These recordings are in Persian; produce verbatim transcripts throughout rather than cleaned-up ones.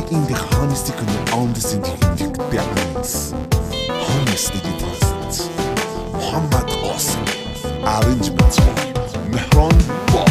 in dich Honnesty können anders in dich in dich balance. Honestly present. Muhammad Qasim. Arrangements for Mehran Bog.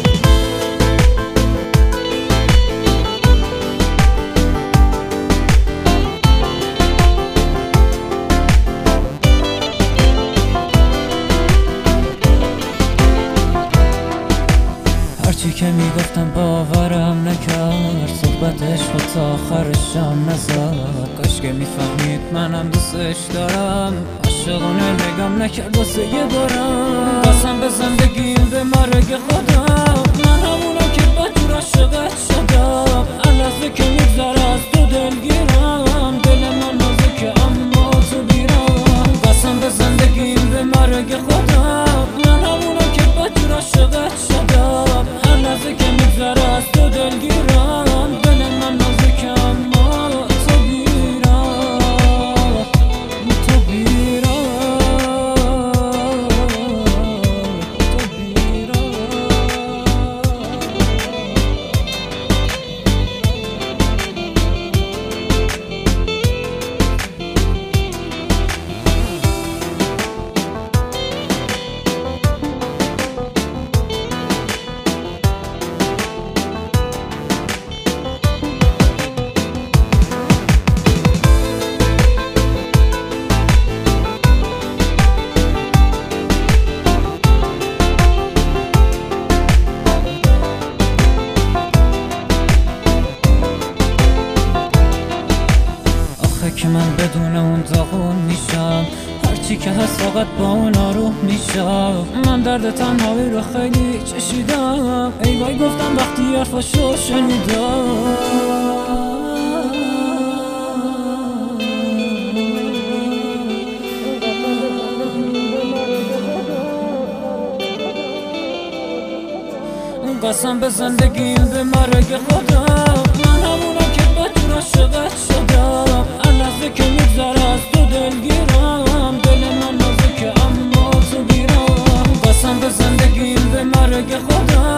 هرچی که میگفتم باورم نکرد، صحبتش رو تا آخرشم نزد. کاش که میفهمید منم دوستش دارم، عاشقانه نگام نکرد واسه یه بارم. قسم به زندگیم به مرگ خودم، من همونم که بدجور عاشقت شدم. هر لحظه که میگذره از تو دلگیرم، دل من نازکه اما تو بیرم. قسم به زندگیم به مرگ خودم، من همونم که بدجور عاشقت شدم. هر لحظه که میگذره از تو دلگیرم، دل من نازکه اما تو بیرم، تو بیرم، تو بیرم. که من بدون اون داغون میشم، هرچی که هست فقط با اون آروم میشم. من درد تنهایی رو خیلی چشیدم، ای وای گفتم وقتی حرفاشو شنیدم. قسم به زندگیم به مرگ خودم، من همونم که بدجور عاشقت شدم. هر لحظه که میگذره از تو دلگیرم، دل من نازکه اما تو بیرم. قسم به زندگیم به مرگ خودم،